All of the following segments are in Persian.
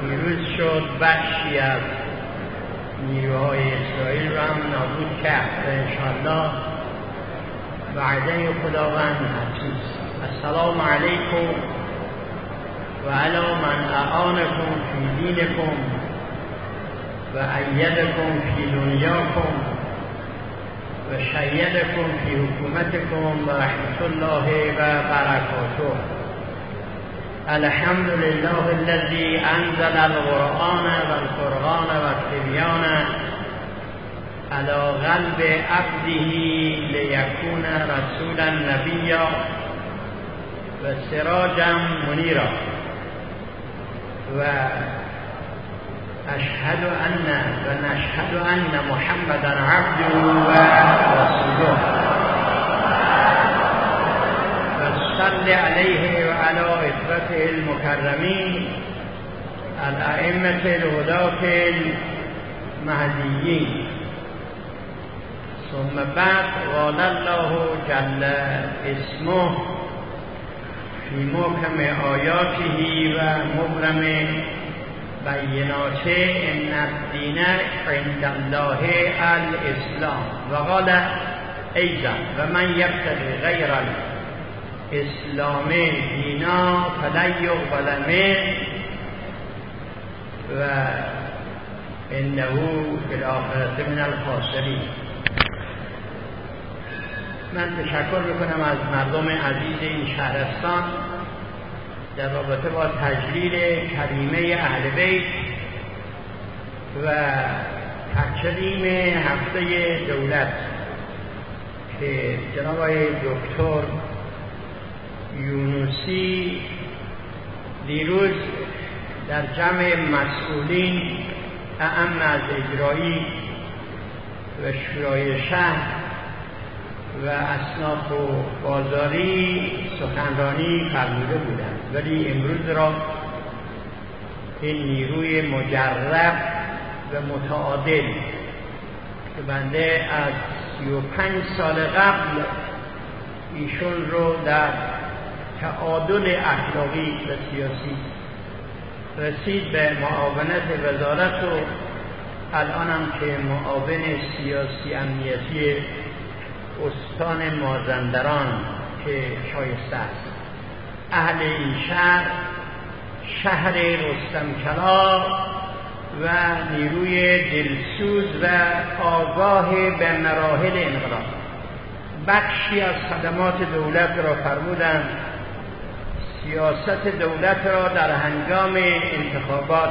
پیروز شد، بخشی از نیروهای اسرائیل را هم نابود کرد و انشاءالله وعده خداوند حقیقی. السلام علیکم و علی من اعانکم فی دینکم و ایدکم فی دنیاکم و شیدکم فی حکومتکم و رحمت الله و برکاته. الحمد لله الذي انزل القرآن والفرقان والتبيان على قلب عبده ليكون رسولا نبيا وسراجا منيرا ونشهد أن محمدا عبده ورسوله وصل عليه وعلى إخوته المكرمين الأئمة الهداة المهديين. ثم بعد، قال الله جل اسمه في محكم آياته ومبرم بيناته إن الدين عند الله الإسلام. وقال أيضا ومن يبتغي غير الإسلام دينا فلن يقبل منه وإنه في الآخرة من الخاسرين. من تشکر میکنم از مردم عزیز این شهرستان در رابطه با تجلیل کریمه اهل بیت و تکریم هفته دولت که جناب آقای دکتر یونوسی دیروز در جمع مسئولین اعم از اجرایی و شورای شهر و اصناف و بازاری سخنرانی فرموده بودند، ولی امروز را این نیروی مجرب و متعادل که بنده از 35 سال قبل ایشون رو در تعادل اخلاقی و سیاسی رسید به معاونت وزارت و الان هم که معاون سیاسی امنیتی استان مازندران که شایسته است. اهل این شهر رستمکلا و نیروی دلسوز و آگاه به مراحل انقلاب بخشی از خدمات دولت را فرمودند. سیاست دولت را در هنگام انتخابات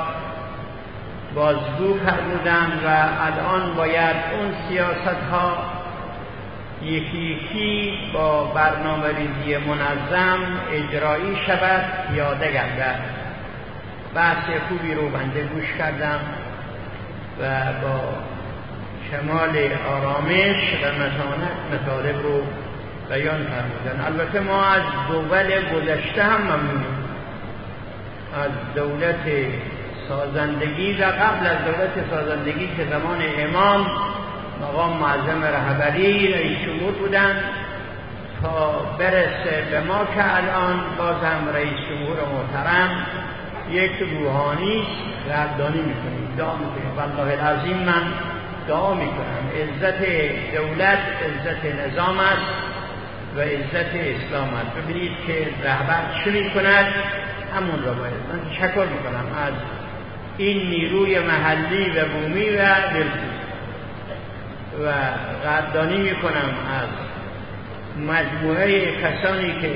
بازگو فرمودند و الان باید اون سیاست ها یکی یکی با برنامه ریزی منظم اجرایی شود، پیاده گردد. بحث خوبی رو بنده گوش کردم و با کمال آرامش و متانت مطالب رو بیان فرمودن. البته ما از دول گذشته هم ممنونیم، از دولت سازندگی و قبل از دولت سازندگی که زمان امام مقام معظم رهبری رئیس جمهور بودند تا برسه به ما که الان بازم رئیس جمهور محترم یک روحانی قدردانی میکنیم، دعا میکنیم. والله العظیم من دعا میکنم عزت دولت عزت نظام است و عزت اسلام است. ببینید که رهبر چه میکند همون را باید. من تشکر میکنم از این نیروی محلی و بومی و دلسوز و قدردانی میکنم از مجموعه کسانی که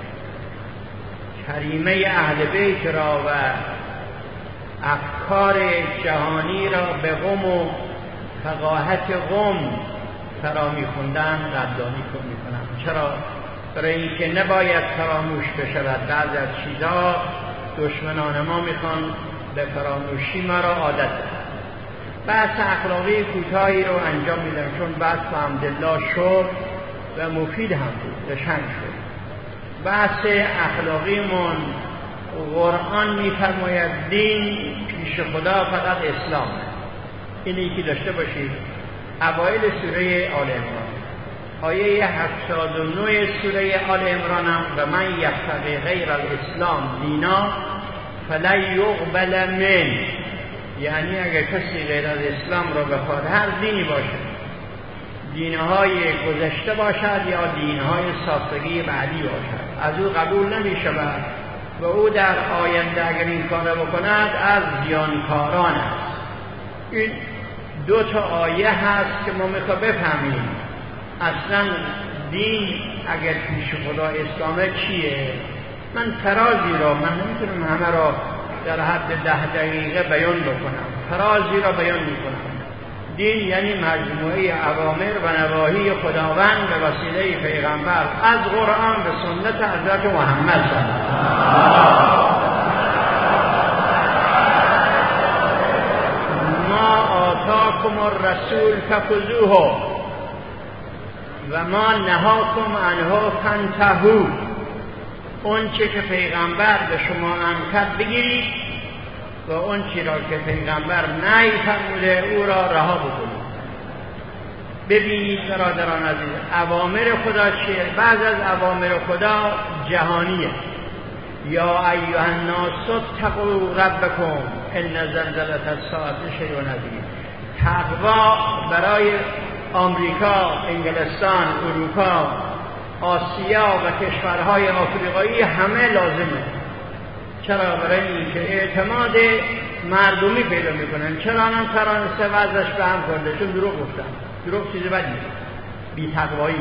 کریمه اهل بیت را و افکار جهانی را به قم و فقاهت قم فرا میخوندن قدردانی میکنم. چرا؟ برای اینکه نباید فراموش بشود. بعض از چیزها دشمنان ما میخوان به فراموشی ما را عادت دهند. بحث اخلاقی کوتاهی رو انجام میدم چون بحث الحمدلله شد و مفید هم بود، قشنگ شد. بحث اخلاقیمون قرآن میفرماید دین پیش خدا فقط اسلام. این یکی داشته باشید. اوایل سوره آل عمران آیه 79 سوره آل عمران هم و من یبتغی غیر الاسلام دینا فلن یقبل من، یعنی اگر کسی غیر از اسلام را بخواد، هر دینی باشد، دینهای گذشته باشد یا دینهای ساختگی بعدی باشد، از او قبول نمی شود و او در آینده اگر این کار بکند از زیانکاران است. این دو تا آیه هست که ما میخواه بفهمیم اصلا دین اگر پیش خدا اسلامه چیه. من فرازی را، من نمیتونم همه را در حد 10 دقیقه بیان بکنم، فرازی را بیان میکنم. دین یعنی مجموعه اوامر و نواهی خداوند به وسیله پیغمبر از قرآن به سنت حضرت محمد صلی الله علیه و ما آتاکم الرسول فخذوه و ما نهاکم عنه فانتهوا. اون چه که پیغمبر به شما امر کرد بگیرید و اون چی را که پیغمبر نهی فرموده او را رها بکنید. ببینید برادران عزیز، اوامر خدا چیه؟ بعض از اوامر خدا جهانیه. یا ایها الناس اتقوا ربکم ان زلزله الساعه شیء عظیم. تقوا برای آمریکا، انگلستان، اروپا، آسیا و کشورهای آفریقایی همه لازمه. چرا؟ برای اینکه اعتماد مردمی پیدا میکنن. چرا؟ من فرانسه وضعش به هم خورده چون دروغ گفتن. دروغ چیزی بدی، بی تقوایی.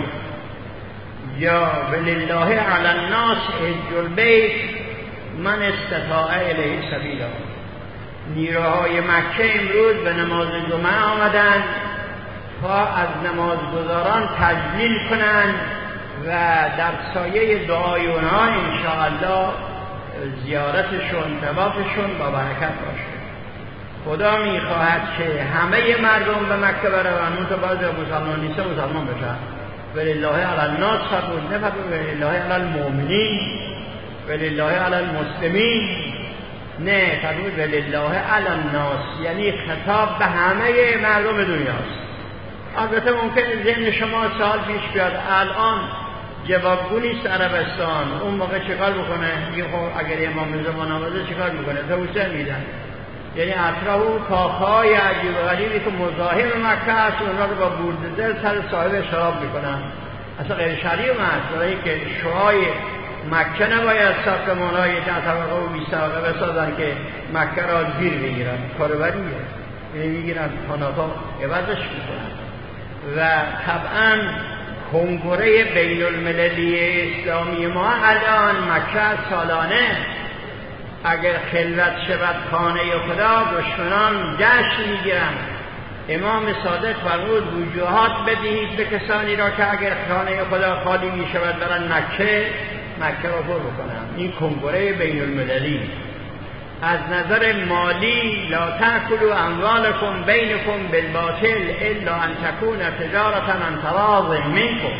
یا ولله علی الناس حج البیت من استطاع الیه سبیلا. نیروهای مکه امروز به نماز جمعه آمدن تا از نمازگزاران تجلیل کنند و در سایه دعای اونها انشاءالله زیارتشون، طوافشون با برکت باشه. خدا میخواهد که همه مردم به مکه بروند، اون تو بعضی مسلمان نیست مسلمان بشن. ولله علی الناس فرمود، نه فقط ولله علی المؤمنین، ولله علی المسلمین، نه فرمود ولله علی الناس، یعنی خطاب به همه مردم دنیاست. البته ممکنه ذهن شما سوال پیش بیاد، الان جوابگو نیست عربستان، اون موقع چیکار بکنه؟ میگه خب اگر امام زمان آمده چیکار میکنه؟ توسعه میدن. یعنی اطراف اون کاخهای عجیب و غریبی که مزاحم مکه است اونا رو با بولدوزر سر صاحب شراب میکنن. اصلا غیر شرعی است، برای که شعای مکه نباید ساختمان‌های 10 طبقه و 20 طبقه بسازن که مکه را زیر بگیرن. کاربریه، یعنی میگیرن خانه‌ها عوضش میکنن. و طبعا کنگره بین المللی اسلامی ما الان مکه سالانه اگر خلوت شود خانه خدا دشمنان جشن میگیرن. امام صادق فرمود وجوهات بدهید به کسانی را که اگر خانه خدا خالی میشود برن مکه را پر بکنن. این کنگره بین المللی. از نظر مالی لا تأکلوا اموالکم بینکم بالباطل الا ان تکون تجارة عن تراض منکم،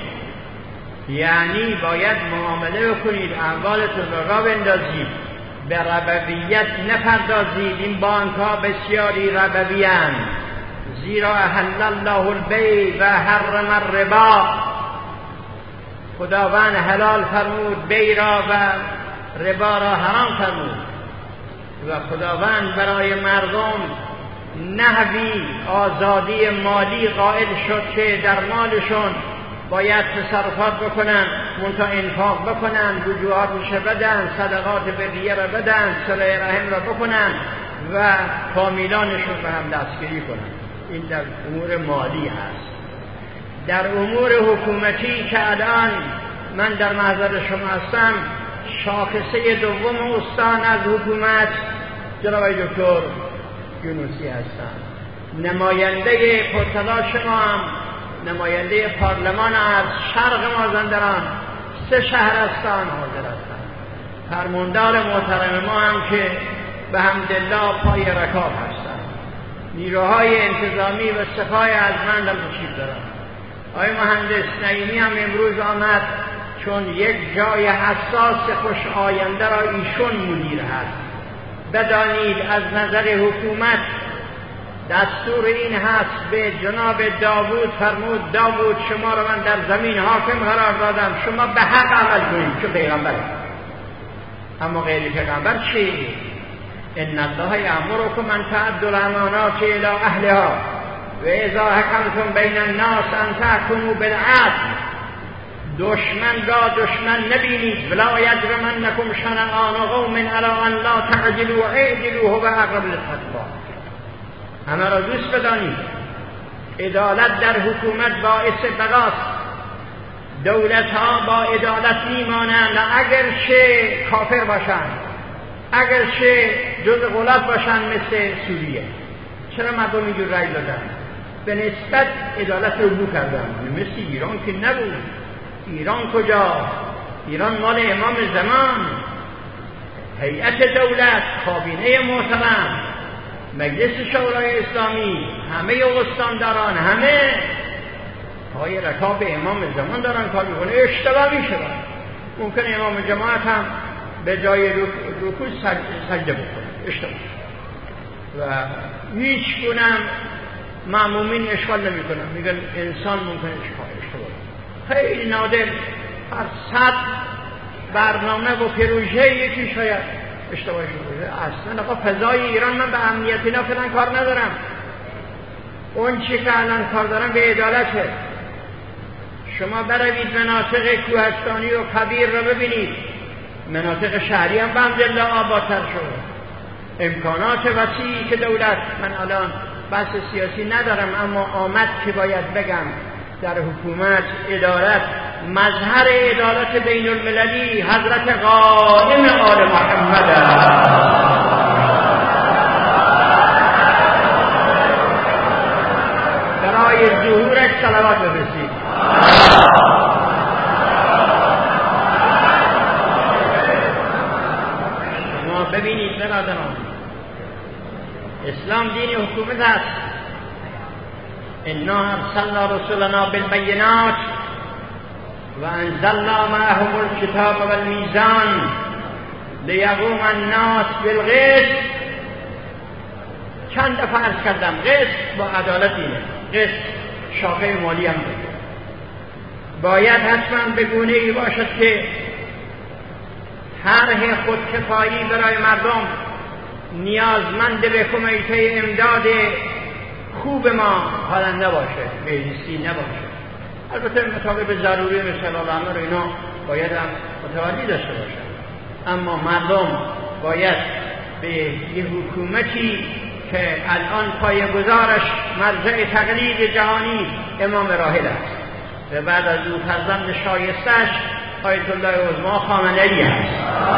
یعنی باید معامله بکنید، اموالتون را بندازید، به ربویت نپردازید. این بانک ها بسیاری ربوی اند، زیرا احل الله البیع و حرم الربا. خداوند حلال فرمود بیع را و ربا را حرام فرمود و خداوند برای مردم نحوی آزادی مالی قائل شد که در مالشون باید تصرفات بکنن، منتها انفاق بکنن، وجوهات میشه بدن، صدقات بریه را بدن، صله رحم را بکنن و فامیلانشون به هم دستگیری کنن. این در امور مالی هست. در امور حکومتی که الان من در محضر شما هستم، شاخصه دوم استان از حکومت جناب دکتر یونوسی هستند. نماینده پرتلاش ما هم نماینده پارلمان از شرق مازندران 3 شهرستان حاضر هستند. فرماندار محترم ما هم که به حمدالله پای رکاب هستند. نیروهای انتظامی و سپاه ارجمند هم تشریف دارند. آقای مهندس نعیمی هم امروز آمد چون یک جای حساس خوش آینده را ایشون مدیر هست. بدانید از نظر حکومت دستور این هست، به جناب داوود فرمود داوود شما را من در زمین حاکم قرار دادم، شما به حق عمل کنید که پیغمبر. اما غیر پیغمبر چی؟ ان الله یأمرکم ان تؤدوا الامانات الی اهلها و اذا حکمتم بین الناس ان تحکموا بالعدل. دشمن را دشمن نبینید. ولا یجرمنکم شنآن قوم علی ان لا تعدلوا اعدلوا هو اقرب للتقوی. همه را دوست بدانید. عدالت در حکومت باعث بقاست. دولت ها با عدالت میمانند اگرچه کافر باشند، اگرچه جز غلاف باشند مثل سوریه. چرا مردم اینجور رای دادن؟ به نسبت عدالت رو بو کردن. مثل ایران که نبود. ایران کجا؟ ایران مال امام زمان، هیئت دولت، کابینه محترم، مجلس شورای اسلامی، همه استانداران، همه پای رکاب امام زمان دارن کار میکنه. اشتباه میشه. ممکنه امام جماعت هم به جای رکوع سجده بکنه، اشتباه، و هیچ گونم مأمومین اشکال نمیکنن. میگن انسان ممکنه اشتباه. خیلی نادر، هر 100 برنامه و پروژه یکی شاید اشتباه شده. اصلا آقا فضای ایران، من به امنیت اینا فلان کار ندارم. اون چی که الان کار دارم به عدالته. شما بروید مناطق کوهستانی و کویر رو ببینید. مناطق شهری هم بحمدالله آبادتر شد. امکانات وسیعی که دولت، من الان بحث سیاسی ندارم، اما آمد که باید بگم در حکومت عدالت، مظهر عدالت بین المللی حضرت قائم آل محمد است. برای ظهورش صلوات بفرستید. شما ببینید برادران، اسلام دین حکومت است. انا ارسلنا رسولنا بالبینات و انزلنا معهم الکتاب والمیزان لیقوم الناس بالقسط. چند دفعه عرض کردم قسط با عدالت اینه. قسط شاخه مالی هم باید حتما به گونه‌ای باشد که طرح خودکفایی برای مردم نیازمند به کمیته امداد خوب ما حالا نباشه، بهزیستی نباشه. البته مطابق ضروری مثل الامر اینا باید هم متولی داشته باشه، اما مردم باید به یه حکومتی که الان پایه‌گذارش مرجع تقلید جهانی امام راحل است و بعد از او فرزند شایستش آیت الله عظما خامنه‌ای است.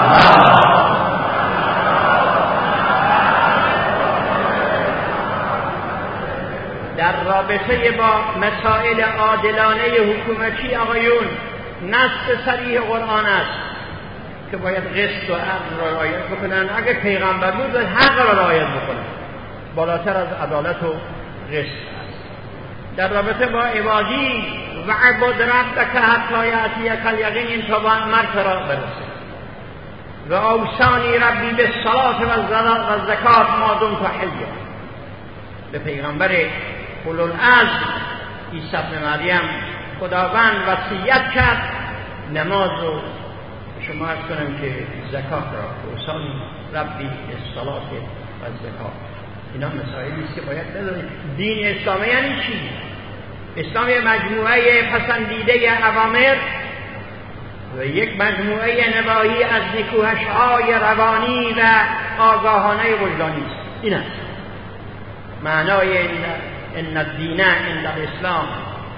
در رابطه با مسائل عادلانه حکومتی آقایون، نص صریح قرآن است که باید قسط و عدل را رعایت بکنن. اگر پیغمبر بود باید حق را رعایت بکنن، بالاتر از عدالت و قسط است. در رابطه با عبادی و عبد ربک حتی یأتیک الیقین، این تا مرگ را برسه. و اوصانی ربی بالصلاة و زکات ما دمت حیا. به پیغمبر اولوالعزم عیسی ابن مریم خداوند وصیت کرد نماز رو شما عرض کنم که زکات را، اوصانی ربی بالصلاة و زکات. اینا مسائلی است که باید بدونید. دین اسلامی یعنی چی؟ اسلام یک مجموعه پسندیده اوامر و یک مجموعه نواهی از نکوهش‌های روانی و آگاهانه وجدانی است. این است معنای ان الدین عند الاسلام.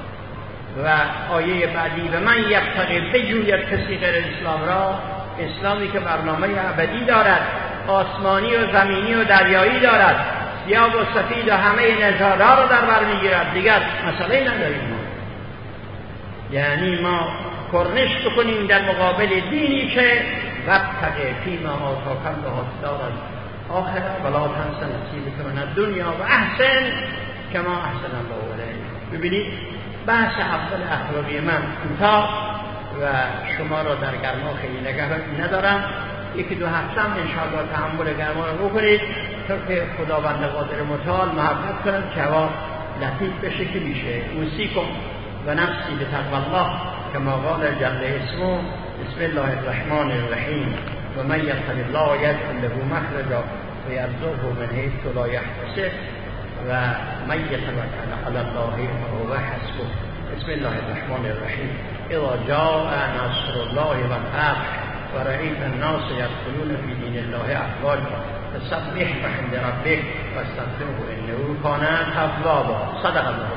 و آیه بعدی و من یبتغی، بجوید کسی غیر اسلام را، اسلامی که برنامه ابدی دارد، آسمانی و زمینی و دریایی دارد، سیاه و سفید و همه نژادها را در بر میگیرد، دیگر مسئله نداریم ما. یعنی ما کرنش بکنیم در مقابل دینی که وابتغ فیما آتاک الله الدار الاخره ولا تنس نصیبک من الدنیا و احسن کما احسن الله الیک. ببینید بحث اول اخلاقی من کوتاه و شما را در گرما خیلی نگه ندارم. یکی دو هفته هم انشاءالله تحمل گرما رو بکنید تا که خداوند قادر متعال محبت کنم که هوا لطیف بشه که میشه. اوصیکم و نفسی بتقوی الله کما قال جل اسمه. بسم الله الرحمن الرحیم. و من یتق الله یجعل له مخرجا و یرزقه من حیث لا یحتسب و من یتوکل علی الله فهو حسبه. بسم الله الرحمن الرحیم. اذا جاء نصر الله والفتح ورأيت الناس يدخلون في دين الله أفواجا فسبح بحمد ربك واستغفره إنه كان توابا. صدق الله.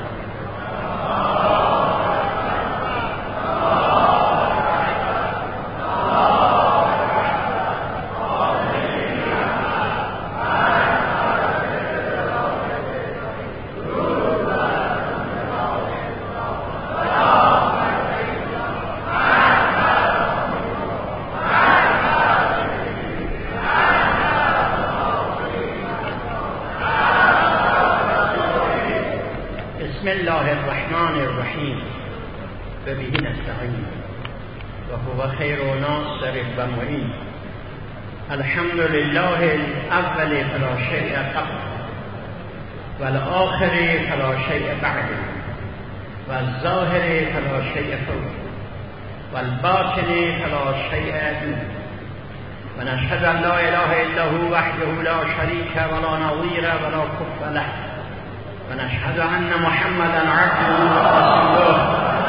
بسم الله الرحمن الرحیم و به نستعین و هو خیر ناصر و معین. الحمد لله الاول فلا شیء قبل والآخر فلا شیء بعد والظاهر فلا شیء فوق والباطن فلا شیء دون و نشهد ان لا اله الا هو وحده لا شریک ولا نظیر ولا کفو له و نشهد ان محمدا عبده و رسوله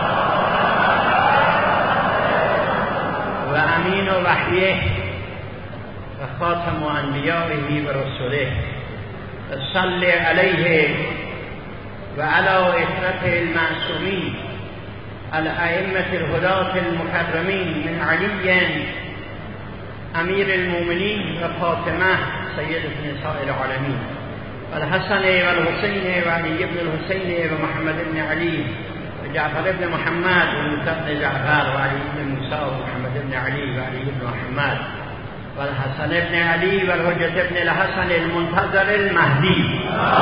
و امین وحیه و خاتم انبیائه و رسوله. صل علیه و علی اخوته المعصومین الائمة الهداة المكرمین من علی امیر المؤمنین و فاطمه سیدة نساء العالمین والحسن والحسين وعلي بن الحسين ومحمد بن علي وجعفر بن محمد وموسى بن جعفر وعلي بن موسى ومحمد بن علي وعلي بن محمد والحسن بن علي والحجة بن الحسن المنتظر المهدي.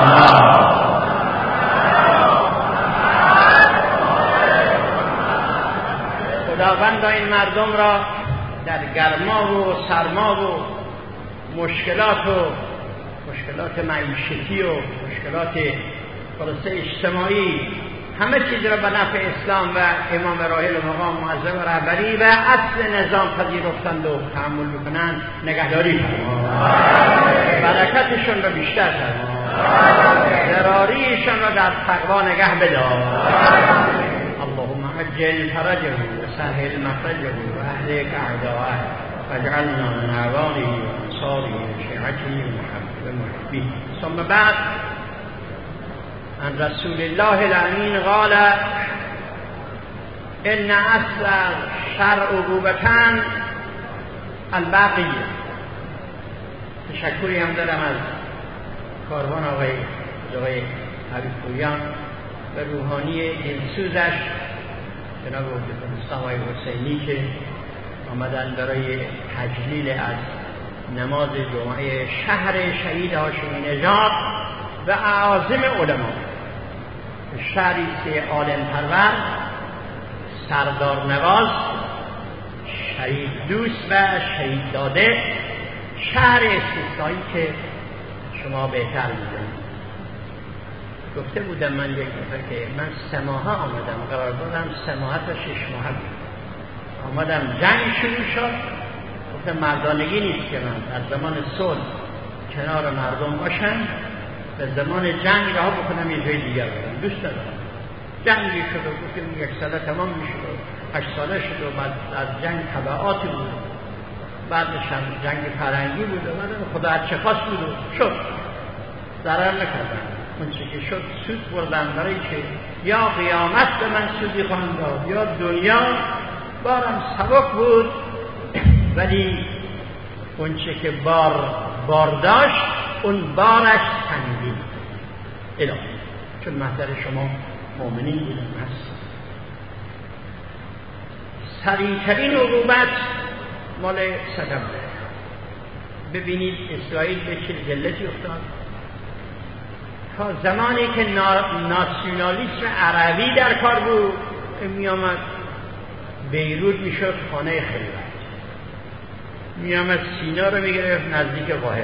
خداوند این مردم را در گرما و سرما و مشکلات معیشتی و مشکلات خلاصه اجتماعی همه چیز را به نفع اسلام و امام راحل و مقام معظم و رهبری و اصل نظام پذیرفتند و تحمل میکنند. نگهداری فرمای، برکتشون را بیشتر فرمای، ضراریشون را در تقوا نگه بدار. اللهم عجل فرجه و سهل مخرجه و اهلک اعداءه واجعلنا من اعوانه و انصاره و شیعته و محبه. ثم بعد، عن رسول الله الامین قال ان اصل شرع عقوبتان البقیه. تشکری هم دارم از کاروان آقای حبیب پویان و روحانی دلسوزش جناب حجت آقای حسینی که آمدن برای تجلیل از نماز جمعه شهر شهید هاشمی نژاد و اعاظم علما. شهری است عالم پرور، سردار نواز، شهید دوست و شهید داده، شهر استثنایی که شما بهتر می‌دونید. گفته بودم من یک دفعه که من 3 ماه آمدم، قرار دادم 3 ماه تا 6 ماه بود. آمدم جنگ شروع شد، گفتم مردانگی نیست که من در زمان صلح کنار مردم باشم، به زمان جنگ رها بکنم یه جای دیگر برم. دوست ندارم. جنگی شد و گفتیم 1 ساله تمام میشد و 8 ساله شد و بعد از جنگ تبعاتی بود، بعدش هم جنگ فرنگی بود و بعد خدا هر چه خواست بود و شد. ضرر نکردم. اون چه که شد سود بردم، برای که یا قیامت به من سودی خواهند داد یا دنیا. بارم سبک بود ولی اون چه که بار داشت اون بارش سنگین. الهی چون محضر شما مؤمنین بودم هست. سریع‌ترین عقوبت مال صدام. ببینید اسرائیل به چه ذلتی افتاد. تا زمانی که ناسیونالیسم عربی در کار بود می آمد بیروت می شد خانه خلوت، می آمد سینا رو می گرفت نزدیک قاهره،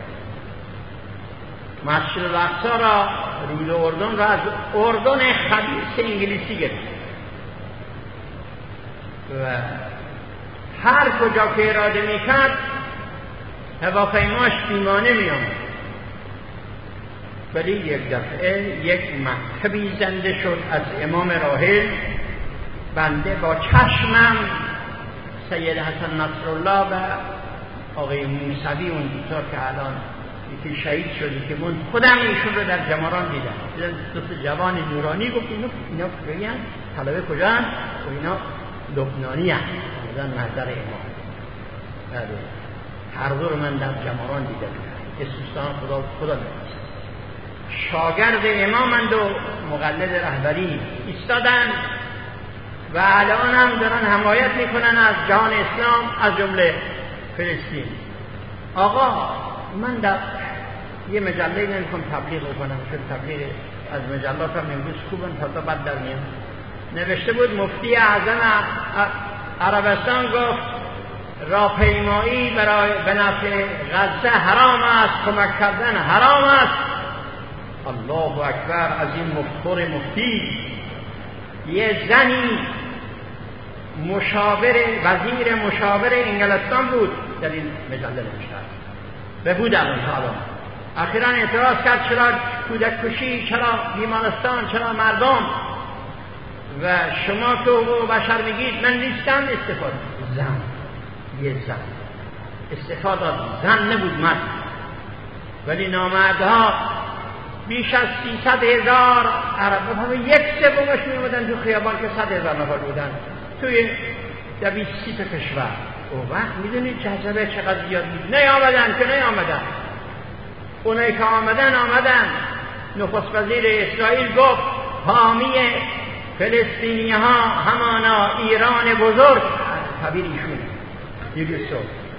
مسجد الاقصی را رود اردن را از اردن خبیث انگلیسی گرفت و هر کجا که اراده می کرد هواپیماش بیمانه میامد، ولی یک دفعه یک مکتبی زنده شد از امام راحل. بنده با چشمم سید حسن نصرالله و آقای موسوی اون دوتا که الان یکی شهید شده که من خودم ایشون رو در جماران دیدم. دو تا جوان نورانی گفت اینا کجایی هست؟ طلبه کجا هست؟ و اینا لبنانی هست بودن محضر امام. بله هر دو رو من در جماران دیدم. اسوستان خدا می‌رسه. شاگرد امامند و مقلد رهبری ایستادن و الان هم دارن حمایت میکنن از جهان اسلام، از جمله فلسطین. آقا من در یه مجله نمیخوام تبلیغ بکنم، چون تبلیغ از مجلات هم امروز خوبن تا بد در میان. نوشته بود مفتی اعظم عربستان گفت راهپیمایی برای به نفع غزه حرام است، کمک کردن حرام است. الله اکبر. از این مفخر مفتی یه زنی وزیر مشاور انگلستان بود در این مجله نوشته و بود الان اخیراً اعتراض کرد چرا کودک کشی، چرا بیمارستان، چرا مردم و شما که حقوق بشر میگید من نیستم. استفاده زن، یه زن استفاده زن نبود مرد، ولی نامردها بیش از 300,000 عرب همه یک سومش میمودن تو خیابان که 100,000 نفر بودن توی 230 تا کشور. اون وقت میدونید جذبه چقدر زیاد بود. نیامدن اونایی که آمدن نخست وزیر اسرائیل گفت حامی فلسطینی ها همانا ایران بزرگ. تعبیر ایشون یوسف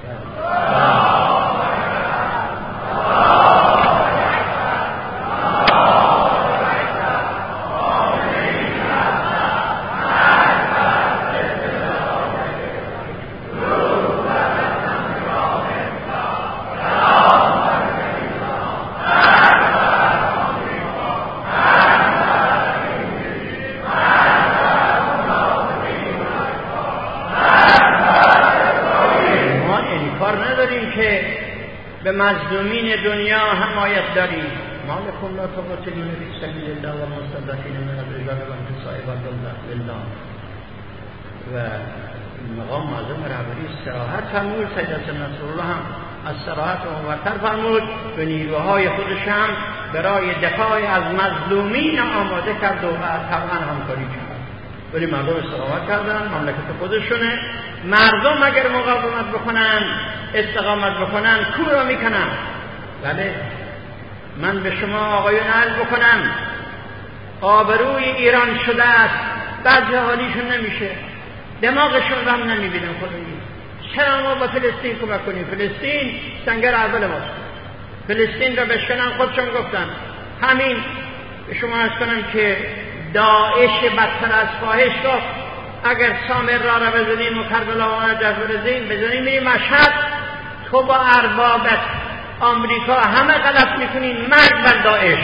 به مظلومین دنیا حمایت داریم. مالکم لا تقاتلون فی سبیل الله و المستضعفین من الرجال والنساء والولدان. و مقام معظم رهبری استراحت فرمود. سید حسن نصرالله هم از استراحت مبتر فرمود و نیروهای خودش هم برای دفاع از مظلومین آماده کرد و طبعا همکاری کرد. ولی مردم استقامت کردن، مملکت خودشونه. مردم اگر مقاومت بکنن، استقامت بکنن، کو را میکنن. بله من به شما آقایون عرض بکنم آبروی ایران شده است، بعضی حالیشون نمیشه، دماغشون رو هم نمیبینم. خودمون چرا ما با فلسطین کمک کنیم؟ فلسطین سنگر اول ماست. فلسطین را بشکنن. خودشون گفتن. همین به شما عرض کنم که داعش بدتر از فاحش گفت اگر سامر را بزنیم و کربلا و نجف بزنیم میریم مشهد، تو با اربابت آمریکا همه غلط میکنین، مرگ بر داعش.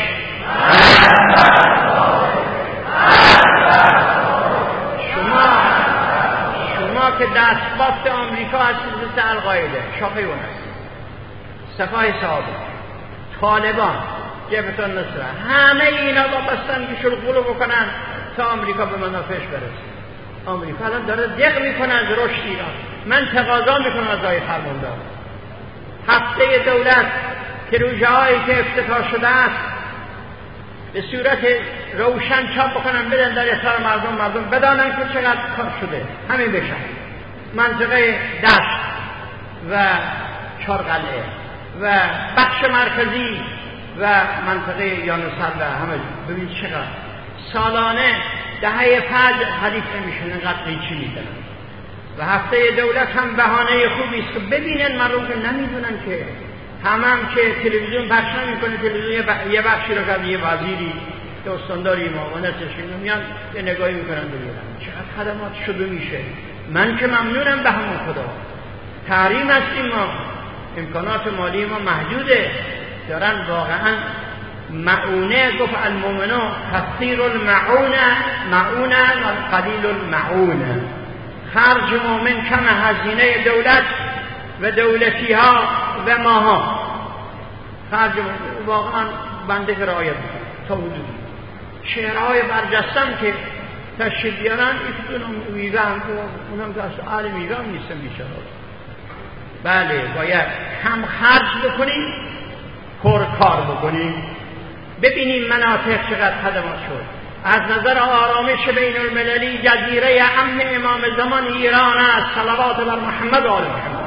شما که دستبافت آمریکا هستید مثل القاعده، شاخه اون هست، سپاه صحابه، طالبان، جبهه النصره، همه اینا وابستن که شلغولو بکنن تا آمریکا به منافعش برسه. آمریکا الان داره دق میکنه از رشد ایران. من تقاضا میکنم از آقای فرماندار هفته دولت که روزه هایی که افتتاح شده است به صورت روشن چاپ بکنن، بدن در اختیار مردم بدانن که چقدر کار شده. همین بشن منطقه دشت و چارقلعه و بخش مرکزی و منطقه یانوسر و همه. ببین چقدر سالانه دهه فجر حریف نمیشن، اینقدر قیچی میکنن. و هفته دولت هم بهانه خوبی است که ببینن مردم که نمیدونن که هم که تلویزیون پخش نمیکنه. تلویزیون یه بخشی رو که یه وزیری که استانداری معاونتش میان یه نگاهی میکنن ببینن چقدر خدمات شده میشه. من که ممنونم به همون خدا. تحریم هستیم ما، امکانات مالی ما محدوده. دارن واقعا معونه. گفت المؤمنون کثیر المعونه و قلیل المعونه. خرج مؤمن کم هزینه دولت و دولتی ها و ماها خرج واقعا بنده که رعایت میکنه تا حدودی. شعرهای برجستم که تشریف بیارن ایشون میگن اونم که اصلا اهل میگن نیستن بیچاره. بله باید هم خرج بکنیم کار بکنیم. ببینیم مناطق چقدر خدمات شد. از نظر آرامش بین المللی جزیره امن امام زمان ایران است. صلوات بر محمد و آل محمد.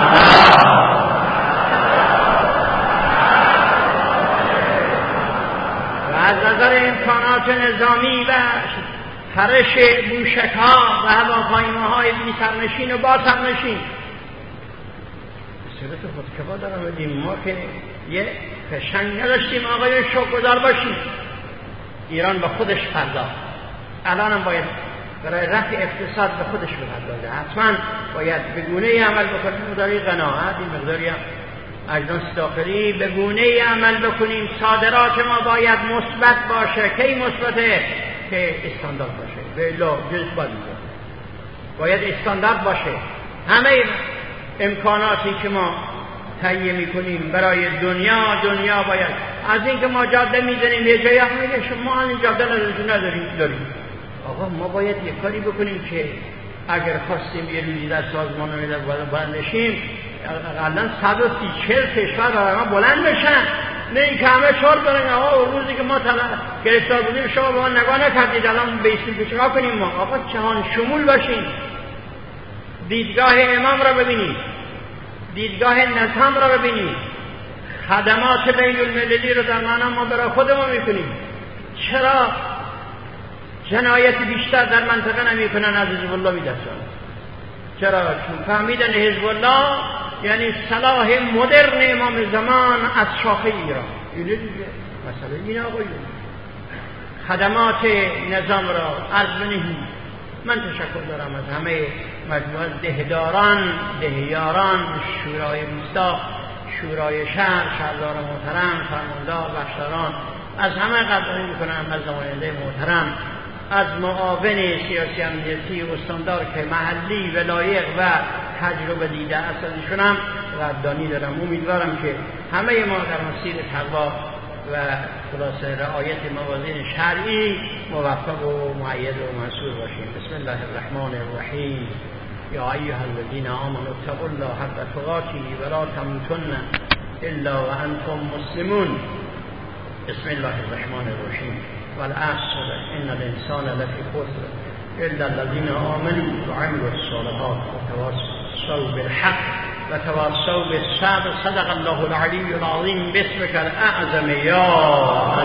و از نظر امکانات نظامی و پرش موشک‌ها و هواپیماهای بی سرنشین و با سرنشین صورت خودکفا دارم بدیم. ما که یه فشنگ نداشتیم آقای شکرگزار باشیم. ایران به خودش پرداخت. الان هم باید برای رفع اقتصاد به خودش بپردازه. حتما باید به گونه‌ای عمل بکنیم. مقداری قناعت، این مقداری اجناس داخلی به گونه‌ای عمل بکنیم. صادرات ما باید مثبت باشه. کی مثبته؟ که استاندارد باشه. به الا جز باید استاندارد باشه. همه امکاناتی که ما تهیه میکنیم برای دنیا باید از اینکه ما جاده میزنیم یه جایی میگه شما این جاده نداریم. آقا ما باید یه کاری بکنیم که اگر خواستیم یه روزی در سازمان ملل بلند بشیم اقلا 130-140 کشور برای ما بلند بشن. نه این که همه شور دارن. آقا روزی که ما گرفتار بودیم شما به ما نگاه نکردید الان بیستیم که چرا کنیم ما؟ آقا جهان شمول باشیم. دیدگاه امام را ببینید، دیدگاه نظام را ببینید. خدمات بین المللی رو در معنا ما برای خودمون میکنیم. چرا جنایت بیشتر در منطقه نمی کنن از حزب الله میدستن؟ چرا؟ چون فهمیدن حزب الله یعنی صلاح مدرن امام زمان از شاخه ایران. اینه دیگه مسئله این آقایون. خدمات نظام را عرض بنهید. من تشکر دارم از همه مجموعه دهیاران شورای روستا، شورای شهر، شهردار محترم، فرماندار، بخشداران، از همه قدردانی میکنم. از نماینده محترم، از معاون سیاسی امنیتی استاندار که محلی ولایق و تجربه دیده اساسیشونم قدردانی دارم. امیدوارم که همه ما در مسیر تقوا و خلاصه رعایت موازین شرعی موفق و مؤید و منصور باشیم. بسم الله الرحمن الرحیم. یا ایها الذین آمنوا اتقوا الله حق تقاته ولا تموتن الا وانتم مسلمون. بسم الله الرحمن الرحیم. والعصر ان الانسان لفی خسر الا الذین آمنوا وعملوا الصالحات وتواصوا بالحق وتواصوا بالصبر. صدق الله العلی العظیم. باسمك الاعظم یا